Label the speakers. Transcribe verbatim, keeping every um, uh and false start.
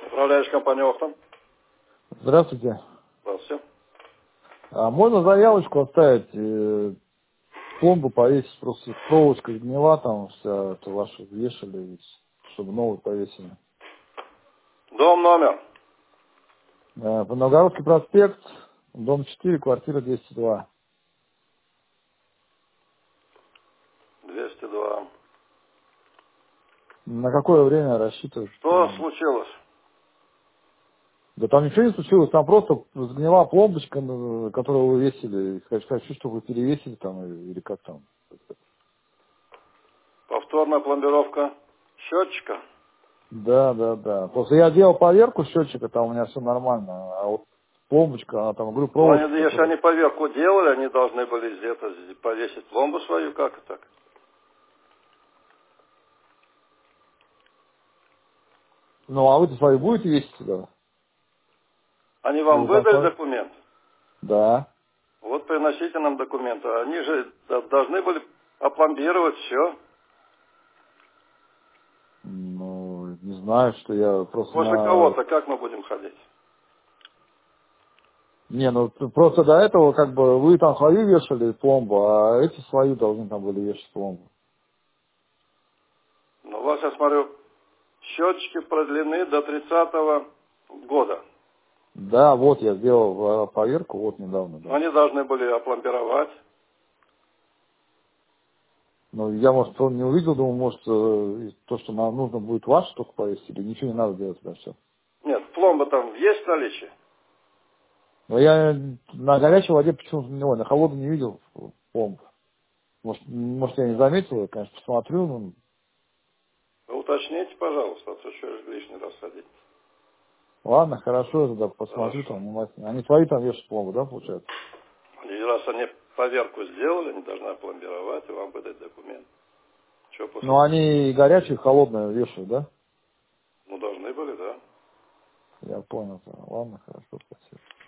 Speaker 1: Управляешь компанией Охтон?
Speaker 2: Здравствуйте.
Speaker 1: Здравствуйте.
Speaker 2: А можно заявочку оставить, э, пломбу повесить, просто проволочка гнила там вся, это вашу вешали, чтобы новую повесили.
Speaker 1: Дом номер
Speaker 2: Э, Новгородский проспект, дом четыре, квартира двести два.
Speaker 1: двести два.
Speaker 2: На какое время рассчитывать
Speaker 1: Что
Speaker 2: примерно?
Speaker 1: случилось?
Speaker 2: Да там ничего не случилось, там просто сгнила пломбочка, э, которую вы весили. Хочу, хочу, чтобы вы перевесили там, э, или как там.
Speaker 1: Повторная пломбировка счетчика.
Speaker 2: Да, да, да. Просто я делал поверку счетчика, там у меня все нормально. А вот пломбочка, она там, говорю,
Speaker 1: Но они,
Speaker 2: проволочка,
Speaker 1: если
Speaker 2: которая...
Speaker 1: они поверку делали, они должны были где-то повесить пломбу свою, как это так?
Speaker 2: Ну, а вы-то свои будете весить сюда?
Speaker 1: Они вам
Speaker 2: Или там
Speaker 1: выдали
Speaker 2: свои?
Speaker 1: документ?
Speaker 2: Да.
Speaker 1: Вот приносите нам документы. Они же д- должны были опломбировать все.
Speaker 2: Ну, не знаю, что я просто
Speaker 1: После
Speaker 2: на...
Speaker 1: кого-то как мы будем ходить?
Speaker 2: Не, ну, т- просто до этого, как бы, вы там свою вешали пломбу, а эти свою должны там были вешать пломбу.
Speaker 1: Ну, у вас, я смотрю, счетчики продлены до тридцатого года.
Speaker 2: Да, вот я сделал э, поверку, вот недавно, да.
Speaker 1: Они должны были опломбировать.
Speaker 2: Ну, я, может, он не увидел, думаю, может, э, то, что нам нужно будет ваше только повесить, или ничего не надо делать, да, все.
Speaker 1: Нет, пломба там есть в наличии?
Speaker 2: Но я на горячей воде почему-то не, ой, на холодной не видел пломб. Может, может, я не заметил, я, конечно, посмотрю, но...
Speaker 1: Вы уточните, пожалуйста, а то что же лишний раз ходить.
Speaker 2: Ладно, хорошо, я тогда посмотрю
Speaker 1: Хорошо.
Speaker 2: там внимательно. Они свои там вешают пломбу, да, получается?
Speaker 1: И раз они поверку сделали, они должны опломбировать и вам выдать документ. Что после...
Speaker 2: Ну, они и горячие, и холодные вешают, да?
Speaker 1: Ну, должны были, да.
Speaker 2: Я понял. Ладно, хорошо, спасибо.